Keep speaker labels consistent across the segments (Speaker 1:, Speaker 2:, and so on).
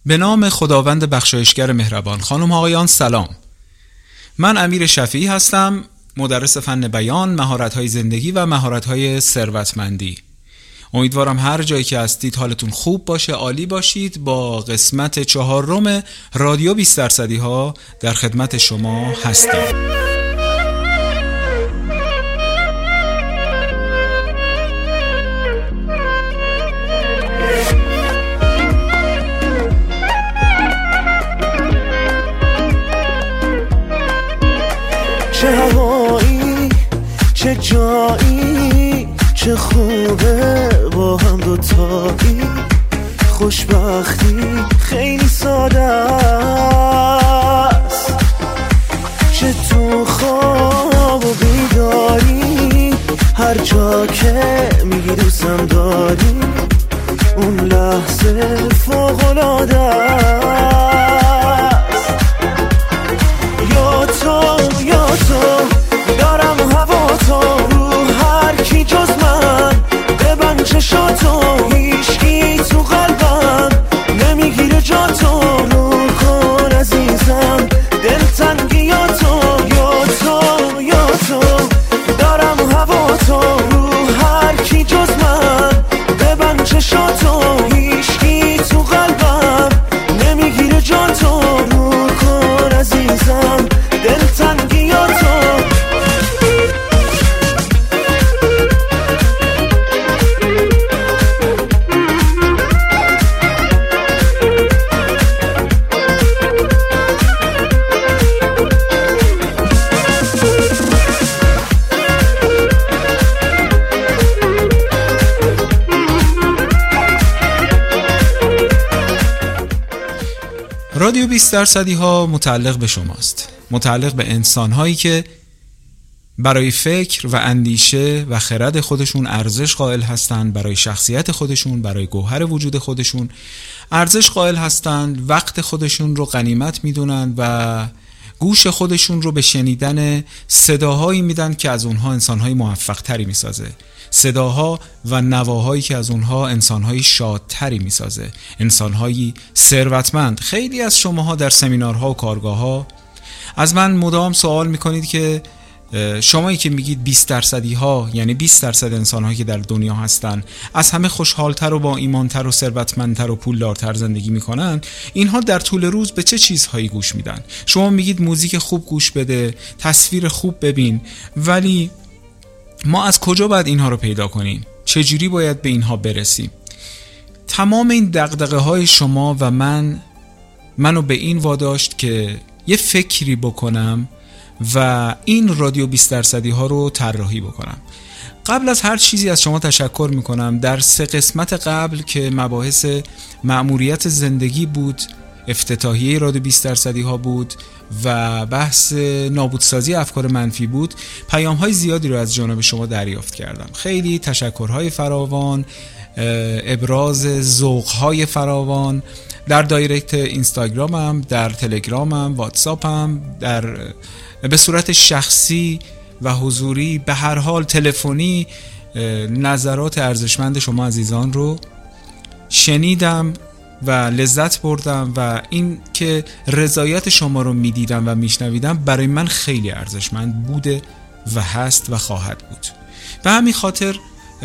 Speaker 1: به نام خداوند بخشایشگر مهربان. خانم آقایان سلام. من امیر شفیعی هستم، مدرس فن بیان، مهارت‌های زندگی و مهارت‌های ثروتمندی. امیدوارم هر جایی که هستید حالتون خوب باشه، عالی باشید. با قسمت 4 رادیو 20% ها در خدمت شما هستیم.
Speaker 2: چه هوایی، چه جایی، چه خوبه با هم دوتایی. خوشبختی خیلی ساده است، چه تو خواب و بیداری، هر جا که میگی دوستم داری، اون لحظه فوق‌العاده است. یا تو دارم هوا تو، رو هر کی جز من ببند چشاتو، هیچکی تو قلبم نمیگیره جا تو، رو کن عزیزم دلتنگی یا تو دارم هوا تو، رو هر کی جز من ببند چشاتو، هیچکی تو قلبم نمیگیره جا تو، رو کن عزیزم دلتنگی یا تو.
Speaker 1: رادیو 20% ها متعلق به شماست، متعلق به انسان‌هایی که برای فکر و اندیشه و خرد خودشون ارزش قائل هستند، برای شخصیت خودشون، برای گوهر وجود خودشون ارزش قائل هستند، وقت خودشون رو غنیمت میدونن و گوش خودشون رو به شنیدن صداهایی میدن که از اونها انسان‌های موفق‌تری میسازه، صداها و نواهایی که از اونها انسان‌های شادتری میسازه، انسان‌های ثروتمند. خیلی از شماها در سمینارها و کارگاه‌ها از من مدام سوال میکنید که شمایی که میگید 20% ها، یعنی 20% انسان‌هایی که در دنیا هستن از همه خوشحالتر و با ایمانتر و ثروتمندتر و پولدارتر زندگی میکنن، اینها در طول روز به چه چیزهایی گوش میدن؟ شما میگید موزیک خوب گوش بده، تصویر خوب ببین، ولی ما از کجا باید اینها رو پیدا کنیم؟ چجوری باید به اینها برسیم؟ تمام این دغدغه های شما و منو به این واداشت که یه فکری بکنم و این رادیو 20% ها رو طراحی بکنم. قبل از هر چیزی از شما تشکر میکنم. در 3 قسمت قبل که مباحث مأموریت زندگی بود، افتتاحیه رادیو 20% ها بود و بحث نابودسازی افکار منفی بود، پیام‌های زیادی رو از جانب شما دریافت کردم. خیلی تشکرهای فراوان، ابراز ذوق‌های فراوان در دایرکت اینستاگرامم، در تلگرامم، واتساپم، به صورت شخصی و حضوری، به هر حال تلفنی، نظرات ارزشمند شما عزیزان رو شنیدم و لذت بردم و این که رضایت شما رو میدیدم و میشنویدم برای من خیلی ارزشمند بوده و هست و خواهد بود. به همین خاطر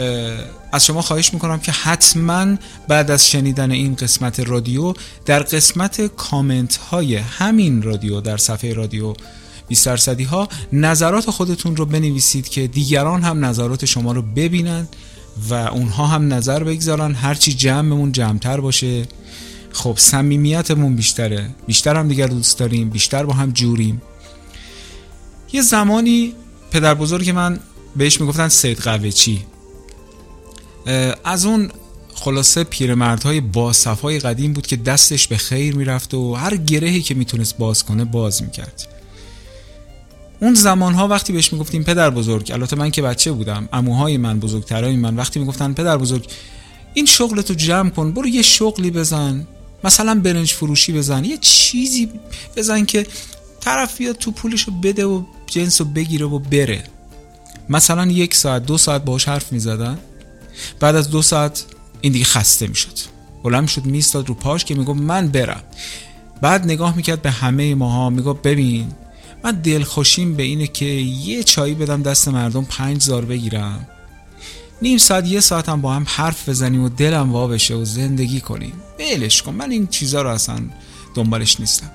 Speaker 1: از شما خواهش میکنم که حتما بعد از شنیدن این قسمت رادیو در قسمت کامنت های همین رادیو در صفحه رادیو 20% ها نظرات خودتون رو بنویسید که دیگران هم نظرات شما رو ببینن و اونها هم نظر بگذارن. هرچی جمعمون جمعتر باشه، خب صمیمیتمون بیشتره، بیشتر هم دیگر دوست داریم، بیشتر با هم جوریم. یه زمانی پدر بزرگ من بهش میگفتن سید قوچی، از اون خلاصه پیرمردهای با صفای قدیم بود که دستش به خیر میرفت و هر گرهی که میتونست باز کنه باز میکرد. اون زمانها وقتی بهش میگفتیم پدر بزرگ، البته من که بچه بودم، عموهای من، بزرگترای من وقتی میگفتن پدر بزرگ این شغلتو جمع کن، برو یه شغلی بزن، مثلا برنج فروشی بزن، یه چیزی بزن که طرف بیاد تو پولشو بده و جنسو بگیره و بره. مثلا 1 ساعت 2 ساعت باهاش حرف میزدن، بعد از 2 ساعت این دیگه خسته میشد، بلند شد میستاد رو پاش که میگفت من برم. بعد نگاه میکرد به همه ماها میگفت ببین من دلخوشیم به اینه که یه چایی بدم دست مردم 5000 بگیرم، نیم ساعت یه ساعت هم با هم حرف بزنیم و دلم وا بشه و زندگی کنیم. ولش کن، من این چیزا رو اصلا دنبالش نیستم.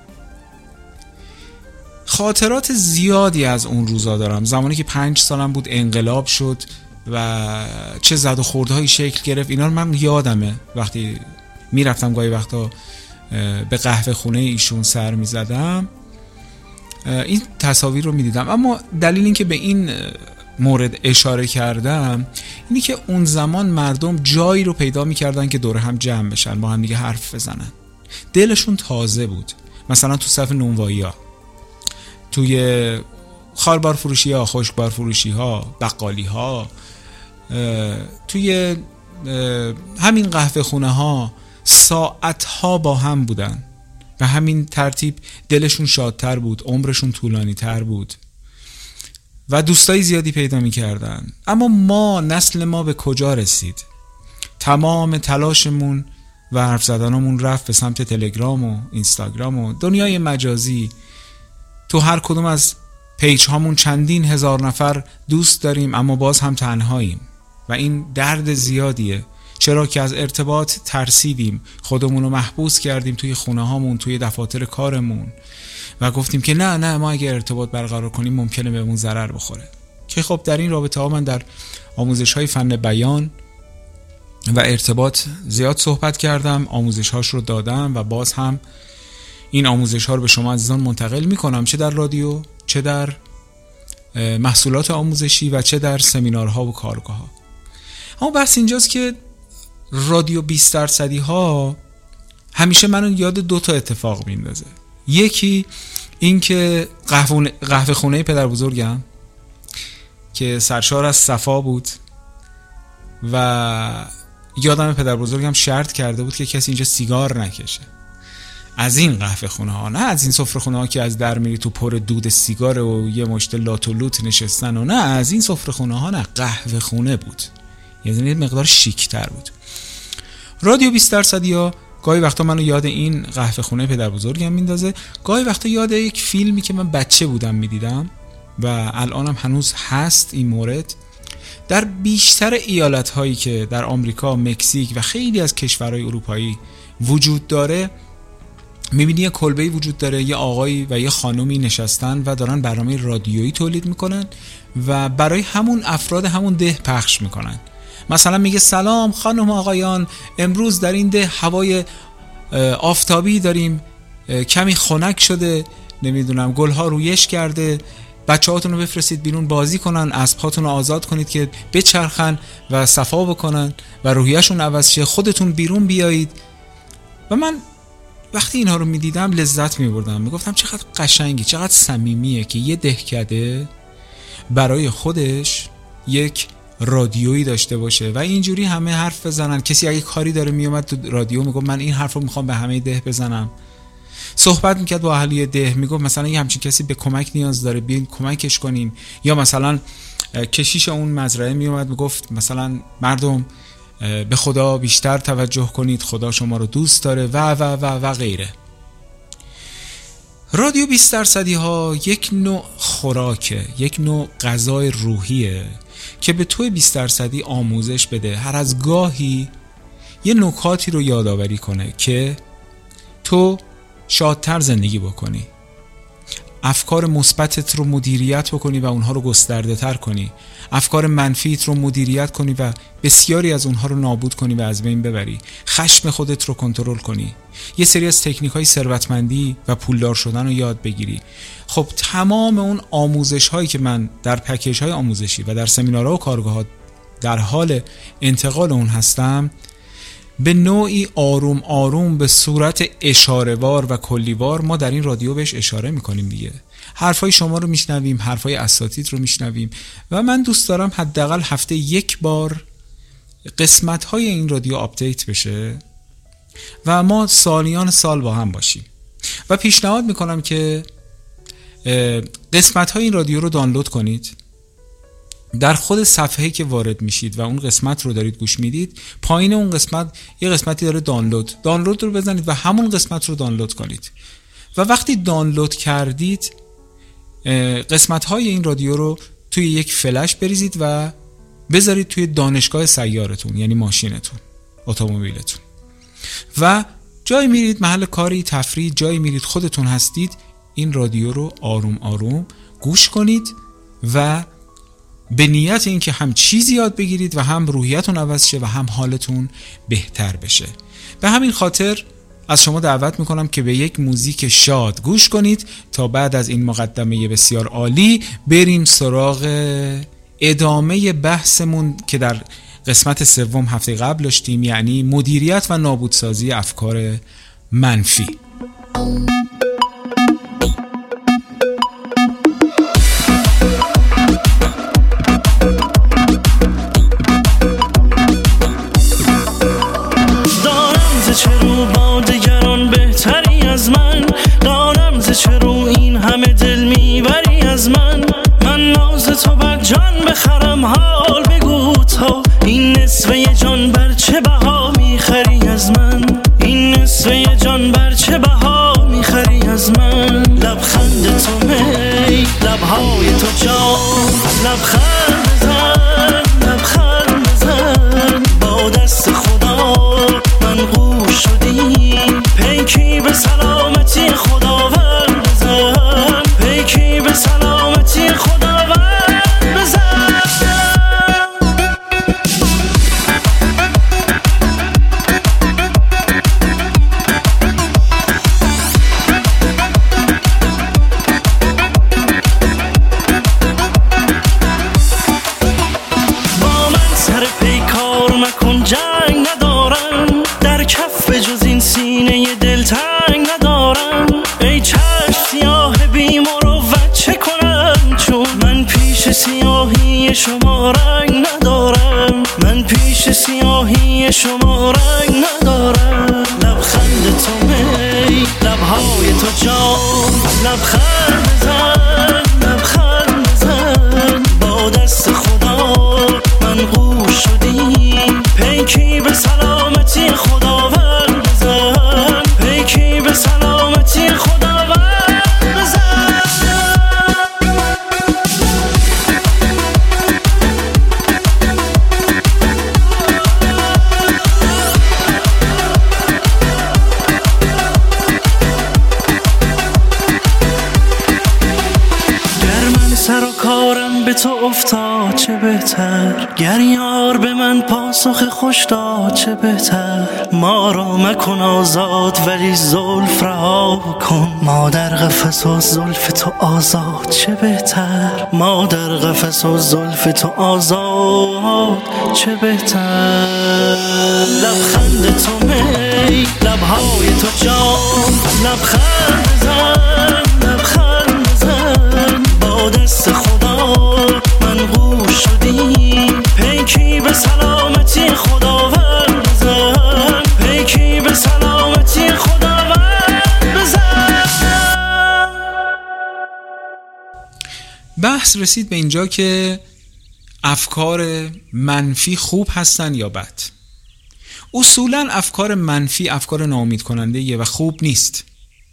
Speaker 1: خاطرات زیادی از اون روزا دارم. زمانی که 5 سالم بود انقلاب شد و چه زد و خوردهایی شکل گرفت، اینا رو من یادمه. وقتی میرفتم گاهی وقتا به قهوه خونه ایشون سر میزدم این تصاویر رو میدیدم. اما دلیل این که به این مورد اشاره کردم اینی که اون زمان مردم جایی رو پیدا میکردن که دور هم جمع بشن، با هم دیگه حرف بزنن. دلشون تازه بود. مثلا تو صف نونوایی ها، توی خالبار فروشی ها، خشکبار فروشی ها، بقالی ها، توی همین قهوه خونه ها ساعت ها با هم بودن. به همین ترتیب دلشون شادتر بود، عمرشون طولانی تر بود و دوستای زیادی پیدا می کردن. اما نسل ما به کجا رسید؟ تمام تلاشمون و حرف زدنمون رفت به سمت تلگرام و اینستاگرام و دنیای مجازی. تو هر کدوم از پیج هامون چندین هزار نفر دوست داریم، اما باز هم تنهاییم و این درد زیادیه. چرا که از ارتباط ترسیدیم، خودمون رو محبوس کردیم توی خونه هامون، توی دفاتر کارمون و گفتیم که نه ما اگه ارتباط برقرار کنیم ممکنه بهمون ضرر بخوره. که خب در این رابطه ها من در آموزش های فن بیان و ارتباط زیاد صحبت کردم، آموزش هاش رو دادم و باز هم این آموزش ها رو به شما عزیزان منتقل میکنم، چه در رادیو، چه در محصولات آموزشی و چه در سمینارها و کارگاه ها. اما بحث اینجاست که رادیو 20% ها همیشه منو یاد 2 تا اتفاق میندازه. یکی این که قهوه خونه پدر بزرگم که سرشار از صفا بود و یادم پدر بزرگم شرط کرده بود که کسی اینجا سیگار نکشه. از این قهوه خونه ها، نه از این سفره خونه ها که از در میری تو پر دود سیگار و یه مشت لات و لوت نشستن، و نه از این سفره خونه ها، نه قهوه خونه بود، یعنی مقدار شیک تر بود. رادیو 20% ها گاهی وقتا منو یاد این قهوه خونه پدر بزرگم میندازه، گاهی وقتا یاد یک فیلمی که من بچه بودم میدیدم و الانم هنوز هست این مورد. در بیشتر ایالت هایی که در آمریکا، مکزیک و خیلی از کشورهای اروپایی وجود داره، میبینی یه کلبه‌ای وجود داره، یه آقایی و یه خانومی نشستن و دارن برنامه رادیویی تولید میکنن و برای همون افراد همون ده پخش میکنن. مثلا میگه سلام خانم آقایان، امروز در این ده هوای آفتابی داریم، کمی خنک شده، نمیدونم گلها رویش کرده، بچه‌هاتون رو بفرستید بیرون بازی کنن، اسب‌هاتون رو آزاد کنید که بچرخن و صفا بکنن و روحیه‌شون عوض شه، خودتون بیرون بیایید. و من وقتی اینها رو میدیدم لذت میبردم، میگفتم چقدر قشنگی، چقدر صمیمیه که یه دهکده برای خودش یک رادیویی داشته باشه و اینجوری همه حرف بزنن. کسی اگه کاری داره میومد تو رادیو میگفت من این حرف رو میخوام به همه ده بزنم. صحبت میکرد با اهالی ده، میگفت مثلا یه همچین کسی به کمک نیاز داره، بیاین کمکش کنیم. یا مثلا کشیش اون مزرعه میومد میگفت مثلا مردم به خدا بیشتر توجه کنید، خدا شما رو دوست داره و غیره. رادیو 20% ها یک نوع خوراکه، یک نوع غذای روحیه که به توی 20% آموزش بده، هر از گاهی یه نکاتی رو یادآوری کنه که تو شادتر زندگی بکنی، افکار مثبتت رو مدیریت بکنی و اونها رو گسترده تر کنی، افکار منفیت رو مدیریت کنی و بسیاری از اونها رو نابود کنی و از بین ببری، خشم خودت رو کنترل کنی، یه سری از تکنیک‌های ثروتمندی و پولدار شدن رو یاد بگیری. خب تمام اون آموزش هایی که من در پکیج های آموزشی و در سمینارها و کارگاه‌ها در حال انتقال اون هستم، به نوعی آروم آروم به صورت اشاره‌وار و کلیوار ما در این رادیو بهش اشاره میکنیم دیگه. حرفای شما رو میشنویم، حرفای اساتید رو میشنویم و من دوست دارم حداقل هفته یک بار قسمت‌های این رادیو آپدیت بشه و ما سالیان سال با هم باشیم. و پیشنهاد میکنم که قسمت‌های این رادیو رو دانلود کنید در خود صفحه‌ای که وارد میشید و اون قسمت رو دارید گوش میدید، پایین اون قسمت یه قسمتی داره دانلود رو بزنید و همون قسمت رو دانلود کنید و وقتی دانلود کردید قسمت‌های این رادیو رو توی یک فلش بریزید و بذارید توی دانشگاه سیارتون، یعنی ماشینتون، اتومبیلتون، و جایی میرید محل کاری، تفریح، جایی میرید خودتون هستید، این رادیو رو آروم آروم گوش کنید و به نیت اینکه هم چیزی یاد بگیرید و هم روحیتون عوض شه و هم حالتون بهتر بشه. به همین خاطر از شما دعوت میکنم که به یک موزیک شاد گوش کنید تا بعد از این مقدمه بسیار عالی بریم سراغ ادامه بحثمون که در قسمت سوم هفته قبل داشتیم، یعنی مدیریت و نابودسازی افکار منفی.
Speaker 2: چرا با دیگران بهتری از من، دارم ز چرا این همه دل میبری از من ناز تو بر جان بخرم، حال بگو تا این نصفه جان بر چه بها میخری از من، این نصفه جان بر چه بها میخری از من. لبخند تو می، لبهای تو جان، لبخند بزن، لبخند بزن، با دست خدا من قوش شدی، پیکی به سلامتی خداوند بزن، پیکی به سلامتی خداوند بزن. با من سر پیکار مکن، جنگ ندارم در کف جز این سینه دلتنگ ندارم. ای چشم سیاه بی مروت چه کنم، چون من پیش سیاهی شما رنگ ندارم، من پیش سیاهی شما رنگ ندارم. لبخند تو می، لبهای تو جان، لبخند بزن، لبخند بزن، با دست خدا من قوش شدی، پیکی به سلامتی خداوند بزن، پیکی به سلامتی خداوند بزن. گر من سر و کارم به تو افتاد چه بهتر، گر یار به من پاسخ خوش داد چه بهتر. ما را مکن آزاد ولی زلف رها کن، ما در قفس و زلف تو آزاد چه بهتر، ما در قفس و زلف تو آزاد چه بهتر. لبخند تو می، لبهای تو جان، لبخند بزن، لبخند بزن، با دست خدا من قوش شدی، پیکی به سلامتی خداوند بزن، پیکی به سلامتی خداوند بزن.
Speaker 1: بحث رسید به اینجا که افکار منفی خوب هستن یا بد. اصولاً افکار منفی افکار ناامید کننده یه و خوب نیست،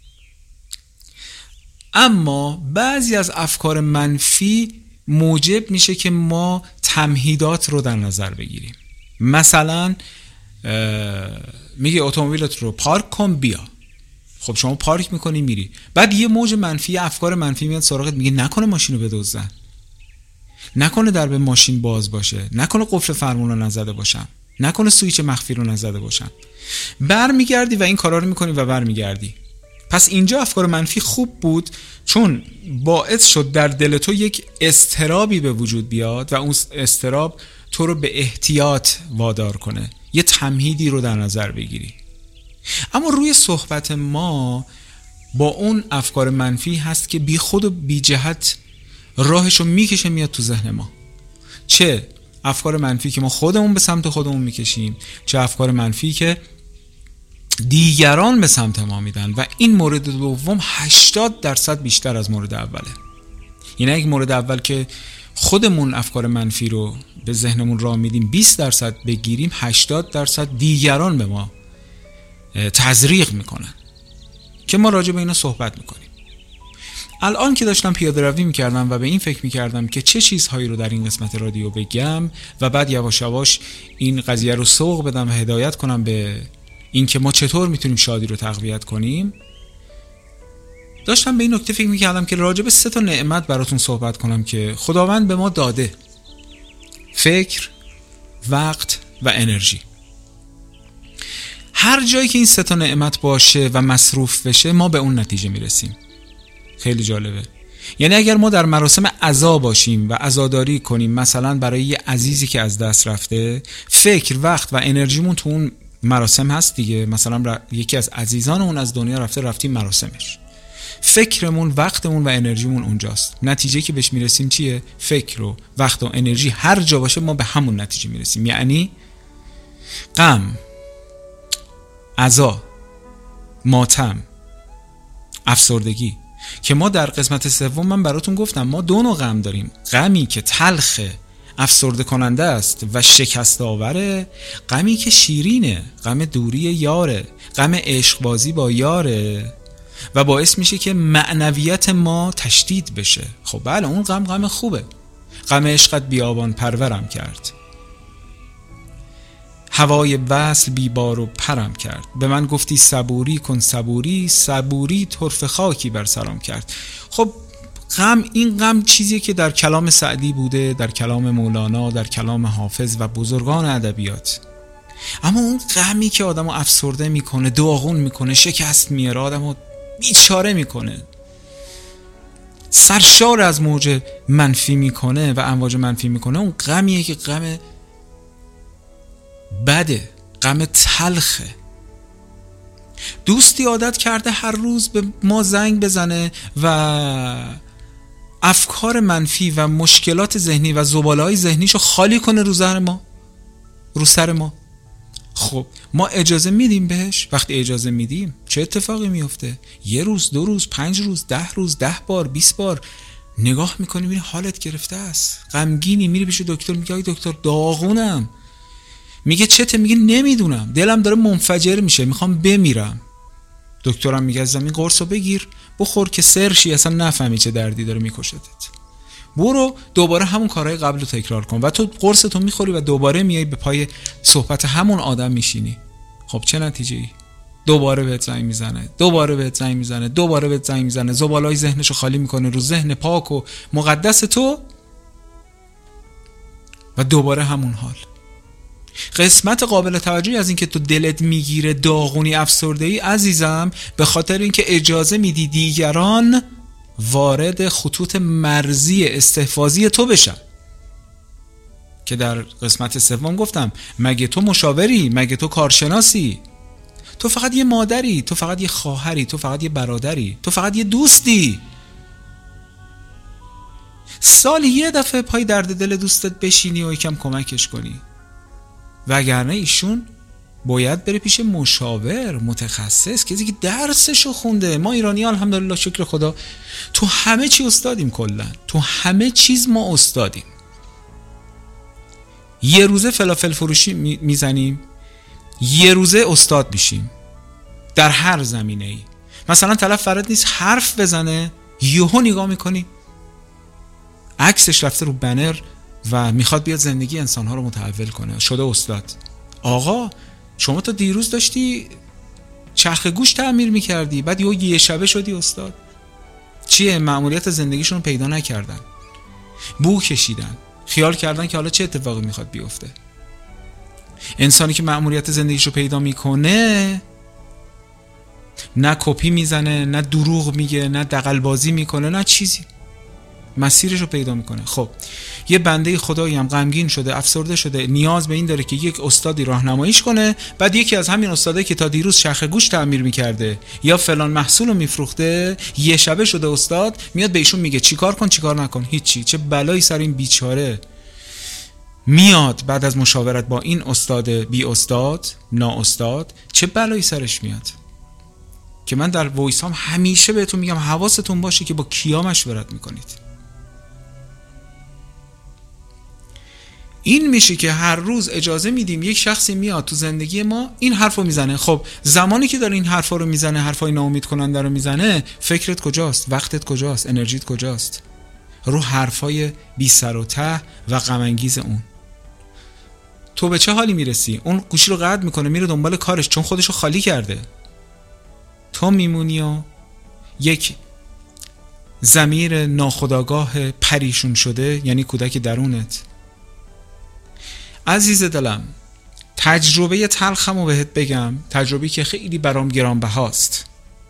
Speaker 1: اما بعضی از افکار منفی موجب میشه که ما تمهیدات رو در نظر بگیریم. مثلا میگه اتومبیلت رو پارک کن بیا، خب شما پارک میکنی میری، بعد یه موج منفی، افکار منفی میاد سراغت، میگه نکنه ماشین رو بدزدن، نکنه درب ماشین باز باشه، نکنه قفل فرمون رو نزده باشم، نکنه سویچ مخفی رو نزده باشم. برمیگردی و این کارا رو میکنی و برمیگردی. پس اینجا افکار منفی خوب بود چون باعث شد در دل تو یک اضطرابی به وجود بیاد و اون اضطراب تو رو به احتیاط وادار کنه، یه تمهیدی رو در نظر بگیری. اما روی صحبت ما با اون افکار منفی هست که بی خود و بی جهت راهشو میکشه میاد تو ذهن ما، چه افکار منفی که ما خودمون به سمت خودمون میکشیم، چه افکار منفی که دیگران به سمت ما میدن. و این مورد دوم 80% بیشتر از مورد اوله. یعنی یک مورد اول که خودمون افکار منفی رو به ذهنمون راه میدیم 20% بگیریم 80% دیگران به ما تزریق میکنن که ما راجع به اینا صحبت میکنیم. الان که داشتم پیاده روی میکردم و به این فکر میکردم که چه چیزهایی رو در این قسمت رادیو بگم و بعد یواش یواش این قضیه رو سوق بدم و هدایت کنم به این که ما چطور میتونیم شادی رو تقویت کنیم، داشتم به این نکته فکر میکردم که راجع به 3 نعمت براتون صحبت کنم که خداوند به ما داده: فکر، وقت و انرژی. هر جایی که این 3 نعمت باشه و مصروف بشه ما به اون نتیجه میرسیم. خیلی جالبه. یعنی اگر ما در مراسم عزا باشیم و عزاداری کنیم، مثلا برای یه عزیزی که از دست رفته، فکر، وقت و انرژیمون تو اون مراسم هست دیگه. مثلا یکی از عزیزانمون از دنیا رفتیم مراسمش، فکرمون، وقتمون و انرژیمون اونجاست. نتیجه که بهش میرسیم چیه؟ فکر و وقت و انرژی هر جا باشه ما به همون نتیجه میرسیم. یعنی غم، عزا، ماتم، افسردگی که ما در قسمت 3 من براتون گفتم ما 2 نوع غم داریم: غمی که تلخه، افسرده کننده است و شکست آوره، غمی که شیرینه، غم دوری یاره، غم عشق بازی با یاره و باعث میشه که معنویت ما تشدید بشه. خب بله، اون غم خوبه. غم عشقت بیابان پرورم کرد، هوای وصل بیبار و پرم کرد، به من گفتی صبوری کن صبوری، صبوری طرف خاکی بر سرم کرد. خب این غم چیزیه که در کلام سعدی بوده، در کلام مولانا، در کلام حافظ و بزرگان ادبیات. اما اون غمی که آدمو افسرده میکنه، داغون میکنه، شکست میاره، آدمو بیچاره میکنه، سرشار از موج منفی میکنه و امواج منفی میکنه، اون غمیه که غم بده، غم تلخه. دوستی عادت کرده هر روز به ما زنگ بزنه و افکار منفی و مشکلات ذهنی و زباله‌های ذهنیشو خالی کنه رو سر ما. خب ما اجازه میدیم بهش؟ وقتی اجازه میدیم چه اتفاقی میفته؟ 1 روز، 2 روز، 5 روز، 10 روز، 10 بار، 20 بار نگاه میکنی میبینی حالت گرفته است، غمگینی، میری پیش دکتر، میگه آی دکتر داغونم. میگه چته؟ میگه نمیدونم، دلم داره منفجر میشه، میخوام بمیرم. دکترم میگه از زمین قرصو بگیر بخور که سرشی، اصلا نفهمی چه دردی داره میکشتت. برو دوباره همون کارهای قبل رو تکرار کن و تو قرصتو میخوری و دوباره میای به پای صحبت همون آدم میشینی. خب چه نتیجه ای؟ دوباره بهت زنگ میزنه، دوباره بهت زنگ میزنه، دوباره بهت زنگ میزنه، زبالای ذهنشو خالی میکنه رو ذهن پاک و مقدس تو و دوباره همون حال. قسمت قابل توجهی از این که تو دلت میگیره داغونی، افسرده‌ای عزیزم، به خاطر اینکه اجازه میدی دیگران وارد خطوط مرزی استحفاظی تو بشن که در قسمت 3 گفتم مگه تو مشاوری؟ مگه تو کارشناسی؟ تو فقط یه مادری، تو فقط یه خواهری، تو فقط یه برادری، تو فقط یه دوستی. سال 1 دفعه پای درد دل دوستت بشینی و یکم کمکش کنی، وگرنه ایشون باید بره پیش مشاور، متخصص، کسی که درسشو خونده. ما ایرانی ها الحمدلله شکر خدا تو همه چی استادیم، کلا تو همه چیز ما استادیم. 1 روزه فلافل فروشی میزنیم، 1 روزه استاد میشیم در هر زمینه ای. مثلا طرف فرد نیست حرف بزنه، یهو نگاه میکنی عکسش رفته رو بنر و میخواد بیاد زندگی انسانها رو متحول کنه، شده استاد. آقا شما تا دیروز داشتی چرخ گوش تعمیر میکردی، بعد یه شبه شدی استاد. چیه؟ مأموریت زندگیشون رو پیدا نکردن، بو کشیدن، خیال کردن که حالا چه اتفاقی میخواد بیفته. انسانی که مأموریت زندگیشو پیدا میکنه نه کپی میزنه، نه دروغ میگه، نه دغل‌بازی میکنه، نه چیزی، مسیرشو پیدا میکنه. خب یه بنده خدایی هم غمگین شده، افسرده شده، نیاز به این داره که یک استادی راهنماییش کنه. بعد یکی از همین استادایی که تا دیروز چرخ گوش تعمیر میکرده یا فلان محصولو میفروخته، یه شبه شده استاد، میاد به ایشون میگه چیکار کن چیکار نکن. هیچی. چه بلایی سر این بیچاره میاد بعد از مشاورت با این استاد بی استاد، نا استاد، چه بلایی سرش میاد که من در وایسام همیشه بهتون میگم حواستون باشه که با کیا مشورت میکنید. این میشه که هر روز اجازه میدیم یک شخصی میاد تو زندگی ما این حرفو میزنه. خب زمانی که داره این حرفا رو میزنه، حرفای ناامید کننده رو میزنه، فکرت کجاست؟ وقتت کجاست؟ انرژیت کجاست؟ رو حرفای بی سر و ته و غم انگیز اون. تو به چه حالی میرسی؟ اون گوشی رو قطع میکنه میره دنبال کارش چون خودشو خالی کرده. تو میمونی و یک ضمیر ناخودآگاه پریشون شده، یعنی کودک درونت. عزیز دلم، تجربه تلخمو بهت بگم، تجربه‌ای که خیلی برام گرانبهاست.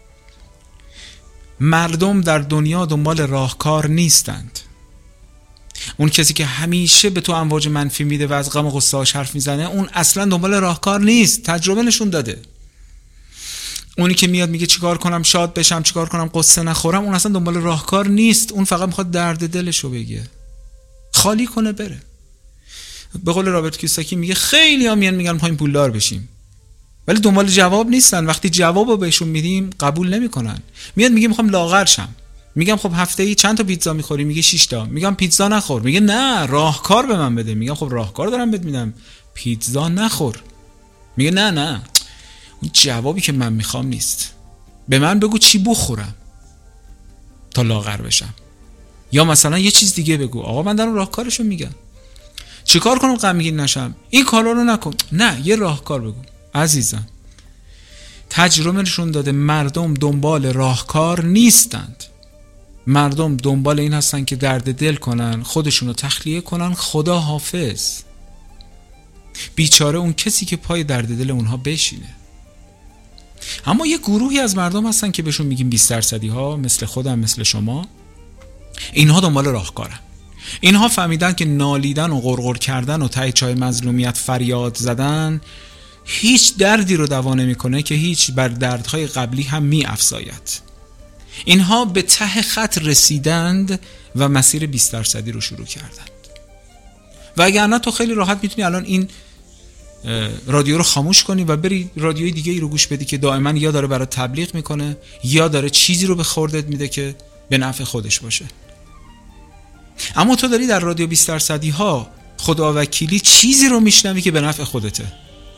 Speaker 1: مردم در دنیا دنبال راهکار نیستند. اون کسی که همیشه به تو امواج منفی میده و از غم و غصه‌اش حرف میزنه، اون اصلا دنبال راهکار نیست. تجربه نشون داده. اونی که میاد میگه چیکار کنم شاد بشم، چیکار کنم قصه نخورم، اون اصلا دنبال راهکار نیست. اون فقط میخواد درد دلشو بگه، خالی کنه بره. به قول رابرت کیوساکی میگه خیلی ها میان میگن میخوایم پولدار بشیم، ولی دنبال جواب نیستن. وقتی جوابو بهشون میدیم قبول نمیکنن. میاد میگه میخوام لاغر شم، میگم خب هفته ای چند تا پیتزا میخوری؟ میگه 6 تا. میگم پیتزا نخور. میگه نه راهکار به من بده. میگم خب راهکار دارم بهت میدم، پیتزا نخور. میگه نه اون جوابی که من میخوام نیست، به من بگو چی بخورم تا لاغر بشم، یا مثلا یه چیز دیگه بگو. آقا من دارم راهکارشو میگم. چیکار کنم غمگین نشم؟ این کارا رو نکن. نه یه راهکار بگو. عزیزم، تجربه نشون داده مردم دنبال راهکار نیستند. مردم دنبال این هستن که درد دل کنن، خودشونو تخلیه کنن. خدا حافظ. بیچاره اون کسی که پای درد دل اونها بشینه. اما یه گروهی از مردم هستن که بهشون میگیم 20% ها، مثل خودم مثل شما. اینها دنبال راهکارن. اینها فهمیدن که نالیدن و غرغر کردن و ته چای مظلومیت فریاد زدن هیچ دردی رو دوا نمیکنه، که هیچ بر دردهای قبلی هم میافزاید. اینها به ته خط رسیدند و مسیر 20% رو شروع کردند. و اگر نه تو خیلی راحت میتونی الان این رادیو رو خاموش کنی و بری رادیوی دیگه ای رو گوش بدی که دائما یا داره برات تبلیغ میکنه یا داره چیزی رو به خوردت میده که به نفع خودش باشه. اما تو داری در رادیو 20% ها خداوکیلی چیزی رو میشنوی که به نفع خودته.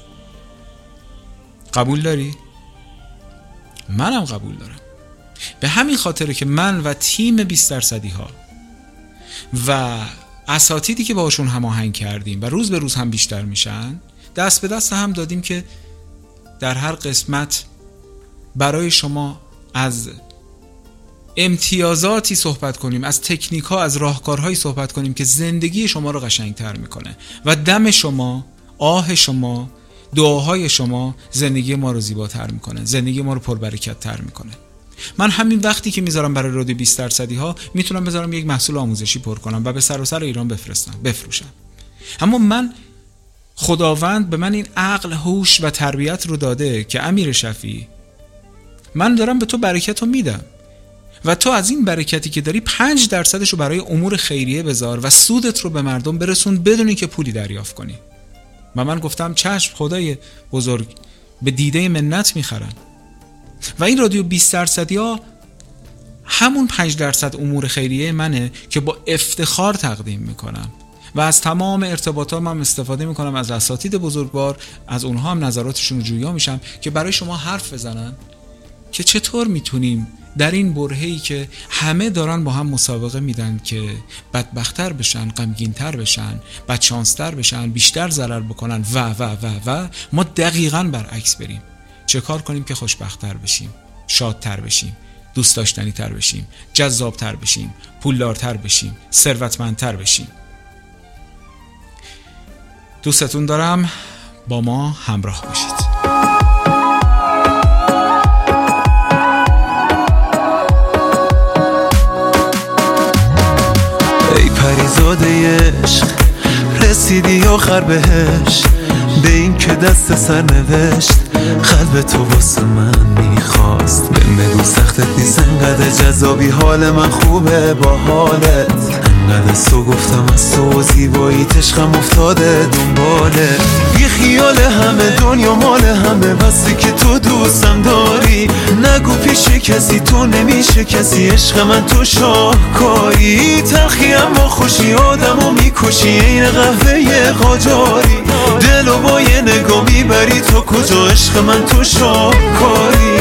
Speaker 1: قبول داری؟ منم قبول دارم. به همین خاطره که من و تیم 20% ها و اساتیدی که باشون هماهنگ کردیم و روز به روز هم بیشتر میشن، دست به دست هم دادیم که در هر قسمت برای شما از امتیازاتی صحبت کنیم، از تکنیک ها، از راهکارهایی صحبت کنیم که زندگی شما رو قشنگتر میکنه و دم شما، آه شما، دعاهای شما زندگی ما رو زیباتر میکنه، زندگی ما رو پربرکت‌تر میکنه. من همین وقتی که میذارم برای رادیو 20% ها میتونم بذارم یک محصول آموزشی پر کنم و به سراسر ایران بفروشم. اما من خداوند به من این عقل، هوش و تربیت رو داده که امیر شفیع، من دارم به تو برکت رو میدم و تو از این برکتی که داری 5% رو برای امور خیریه بذار و سودت رو به مردم برسون بدون اینکه پولی دریافت کنی. و من گفتم چشم، خدای بزرگ، به دیده منت میخرن. و این رادیو 20% ها همون 5% امور خیریه منه که با افتخار تقدیم میکنم و از تمام ارتباطاتم هم استفاده میکنم، از اساتید بزرگوار، از اونها هم نظراتشون رو جویا میشم که برای شما حرف بزنن که چطور میتونیم در این برهه‌ای که همه دارن با هم مسابقه میدن که بدبخت‌تر بشن، غمگین‌تر بشن، بدشانس‌تر بشن، بیشتر ضرر بکنن و ما دقیقاً برعکس بریم. چه کار کنیم که خوشبخت‌تر بشیم، شادتر بشیم، دوست داشتنی‌تر بشیم، جذاب‌تر بشیم، پولدارتر بشیم، ثروتمندتر بشیم. دوستتون دارم. با ما همراه باشید.
Speaker 2: ای پریزاده عشق، رسیدی آخر بهش، به این که دست سر نوشت قلب تو واسه من میخواست. بهم بگو سختت نیست انقدر جذابی، حال من خوبه با حالت، انقدر از تو گفتم از تو زیبایی عشقم افتاده دنباله بی خیال همه دنیا مال همه بسی که تو دوستم داری نگو پیش کسی تو نمیشه کسی عشق من تو شاهکاری تلخی اما خوشی آدمو میکشی این قهوه قاجاری دلو با یه نگاه میبری تو کجا عشق من تو شاهکاری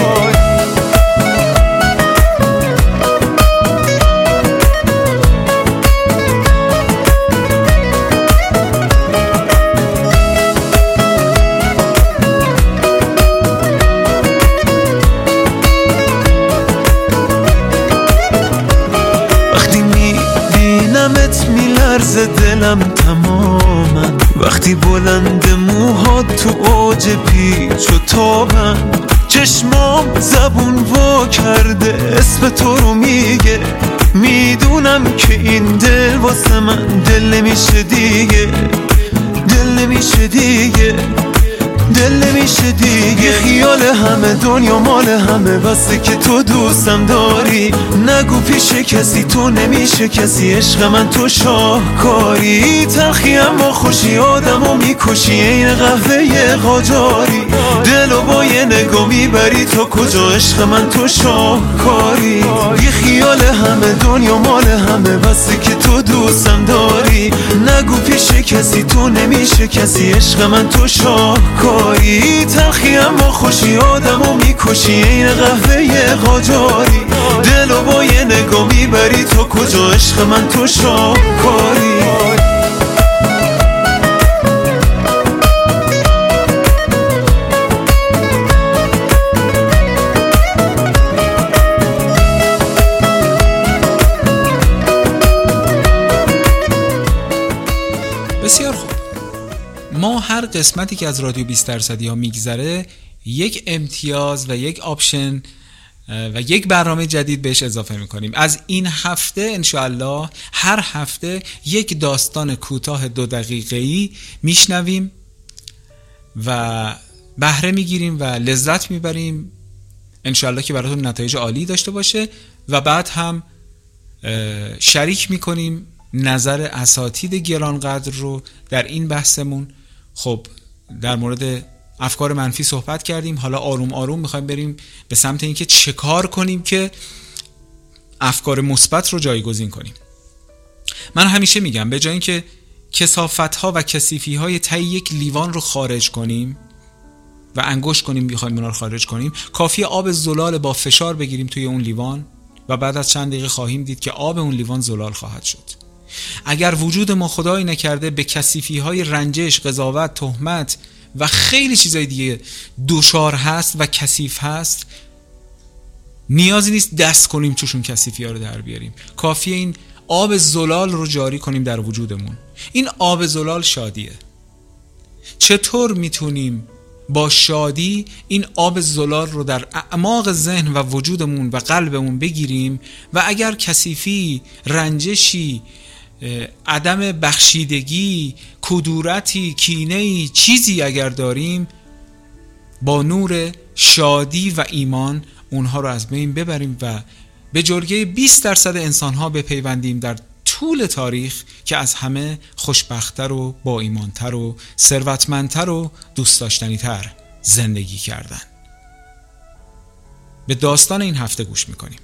Speaker 2: میلرز دلم تماما وقتی بلند موهات تو اوج پیچ و تابم چشمام زبون وا کرده اسم تو رو میگه میدونم که این دل واسه من دل نمیشه دیگه دل نمیشه دیگه دل نمیشه دیگه خیال همه دنیا مال همه بسته که تو دوستم داری نگو پیش کسی تو نمیشه کسی عشق من تو شاهکاری تلخی اما خوشی آدمو میکشی این قهوه قاجاری دلو با یه نگاه میبری تو کجا عشق من تو شاهکاری بی خیال همه دنیا مال همه بسته که تو دوستم داری نگو پیش کسی تو نمیشه کسی عشق من تو شاهکاری تلخی اما خوشی آدمو میکشی این قهوه قاجاری دلو با یه نگاه میبری تو کجا عشق من تو شاهکاری
Speaker 1: بسیار خوب. ما هر قسمتی که از رادیو 20% ها میگذره یک امتیاز و یک آپشن و یک برنامه جدید بهش اضافه میکنیم. از این هفته انشاءالله هر هفته یک داستان کوتاه 2 دقیقه‌ای میشنویم و بهره میگیریم و لذت میبریم انشاءالله که براتون نتایج عالی داشته باشه و بعد هم شریک میکنیم نظر اساتید گرانقدر رو در این بحثمون. خب در مورد افکار منفی صحبت کردیم، حالا آروم آروم میخوایم بریم به سمت اینکه چه کار کنیم که افکار مثبت رو جایگزین کنیم. من همیشه میگم به جای اینکه کثافت‌ها و کثیفی‌های ته یک لیوان رو خارج کنیم و انگشت کنیم بخوایم اونا رو خارج کنیم، کافیه آب زلال با فشار بگیریم توی اون لیوان و بعد از چند دقیقه خواهیم دید که آب اون لیوان زلال خواهد شد. اگر وجود ما خدایی نکرده به کثیفی‌های رنجش، قضاوت، تهمت و خیلی چیزای دیگه دشوار هست و کثیف هست، نیازی نیست دست کنیم توشون کثیفی‌ها رو در بیاریم، کافیه این آب زلال رو جاری کنیم در وجودمون. این آب زلال شادیه. چطور میتونیم با شادی این آب زلال رو در اعماق ذهن و وجودمون و قلبمون بگیریم و اگر کثیفی، رنجشی، عدم بخشیدگی، کدورتی، کینه‌ای، چیزی اگر داریم، با نور شادی و ایمان اونها رو از بین ببریم و به جرگه 20% انسان‌ها بپیوندیم در طول تاریخ که از همه خوشبخت‌تر و با ایمان‌تر و ثروتمندتر و دوست داشتنی‌تر زندگی کردن. به داستان این هفته گوش می‌کنیم.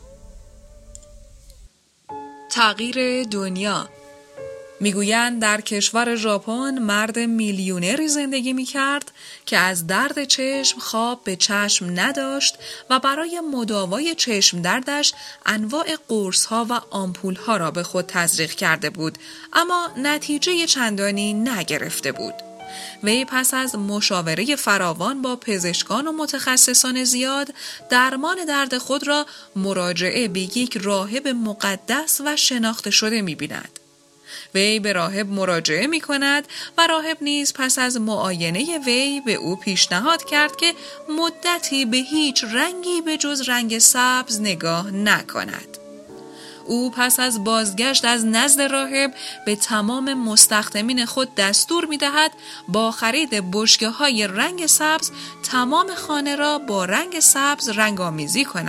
Speaker 3: تغییر دنیا. میگویند در کشور ژاپن مرد میلیونری زندگی میکرد که از درد چشم خواب به چشم نداشت و برای مداوای چشم دردش انواع قرص‌ها و آمپول‌ها را به خود تزریق کرده بود، اما نتیجه چندانی نگرفته بود. وی پس از مشاوره فراوان با پزشکان و متخصصان زیاد درمان درد خود را مراجعه به یک راهب مقدس و شناخته شده می‌بیند. وی به راهب مراجعه می کند و راهب نیز پس از معاینه وی به او پیشنهاد کرد که مدتی به هیچ رنگی به جز رنگ سبز نگاه نکند. او پس از بازگشت از نزد راهب به تمام مستخدمین خود دستور می دهد با خرید بشکه‌های رنگ سبز تمام خانه را با رنگ سبز رنگ‌آمیزی کند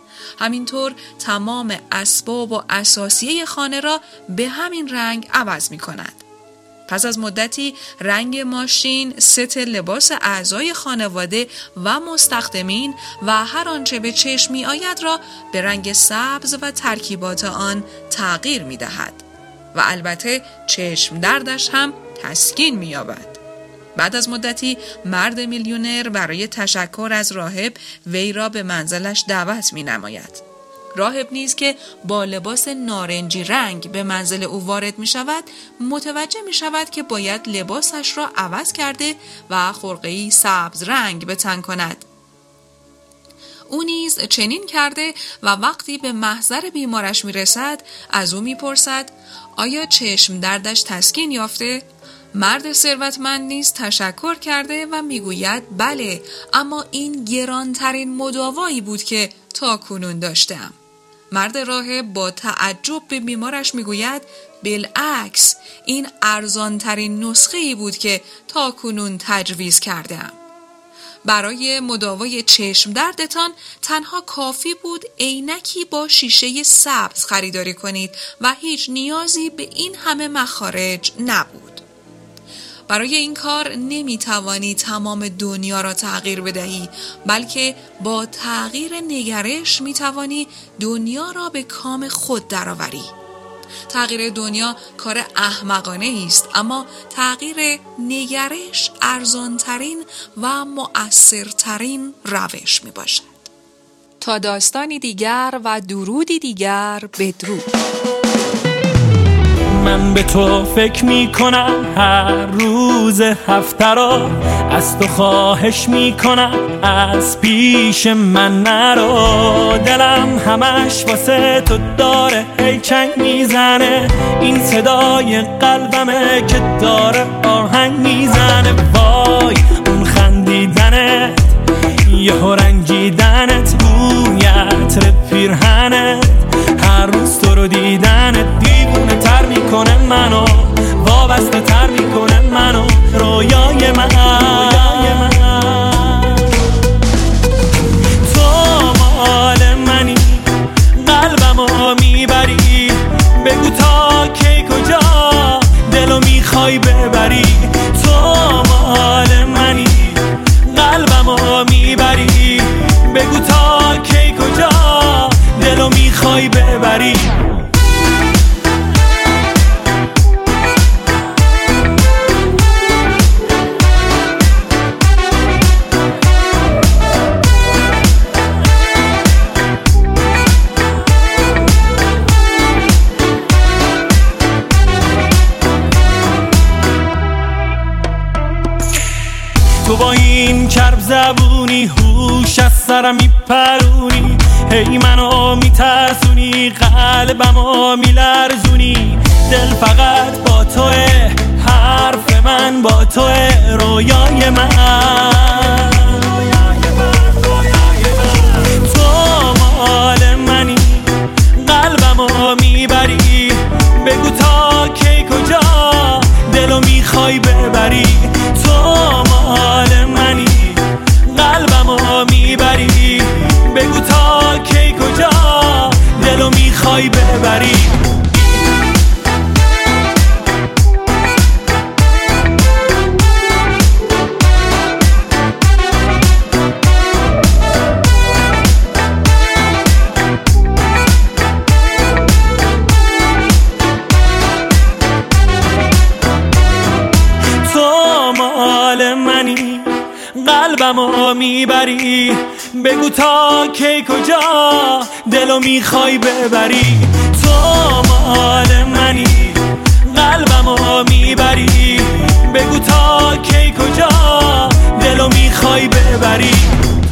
Speaker 3: همینطور تمام اسباب و اساسیه خانه را به همین رنگ عوض می کند. پس از مدتی رنگ ماشین، ست لباس اعضای خانواده و مستخدمین و هر آنچه به چشم می آید را به رنگ سبز و ترکیبات آن تغییر می دهد و البته چشم دردش هم تسکین می یابد. بعد از مدتی مرد میلیونر برای تشکر از راهب وی را به منزلش دعوت می نماید. راهب نیز که با لباس نارنجی رنگ به منزل او وارد می شود متوجه می شود که باید لباسش را عوض کرده و خرقه‌ای سبز رنگ به تن کند. او نیز چنین کرده و وقتی به محضر بیمارش می رسد از او می پرسد آیا چشم دردش تسکین یافته؟ مرد ثروتمند نیز تشکر کرده و میگوید بله، اما این گرانترین مداوایی بود که تا کنون داشتم. مرد راهب با تعجب به بیمارش میگوید بالعکس، این ارزانترین نسخه‌ای بود که تا کنون تجویز کردم. برای مداوای چشم دردتان تنها کافی بود عینکی با شیشه سبز خریداری کنید و هیچ نیازی به این همه مخارج نبود. برای این کار نمیتوانی تمام دنیا را تغییر بدهی، بلکه با تغییر نگرش میتوانی دنیا را به کام خود درآوری. تغییر دنیا کار احمقانه است، اما تغییر نگرش ارزانترین و مؤثرترین روش می باشد. تا داستانی دیگر و درودی دیگر، بدرود.
Speaker 2: من به تو فکر میکنم هر روز هفته را، از تو خواهش میکنم از پیش من نرو. دلم همش واسه تو داره هی چنگ میزنه، این صدای قلبمه که داره آهنگ میزنه. وای اون خندیدنت، یهو رنگیدنت، بوی عطر پیرهنت، هر روز تو رو دیدنت دیوونه تر میکنه منو، وابسته تر میکنه منو، رویای من. تو مال منی، قلبمو میبری، بگو تا کی کجا دلو میخوای ببری. تو مال منی، قلبمو میبری، بگو تا کی کجا دلو میخوای ببری. تو با این کرب زبونی هوش از سرم میپرونی، هی منو میترسونی، قلبمو میلرزونی. دل فقط با توه، حرف من با توه، رویای من. تو مال منی، قلبمو میبری، بگو تا کی کجا دلو میخوای ببری. تو مال منی، قلبمو میبری، بگو تا کی کجا دلو میخوای ببری. تو مال منی، قلبمو میبری، بگو تا کی کجا دلو میخوای ببری. تو مال منی، قلبمو میبری، بگو تا کی کجا دلو میخوای ببری.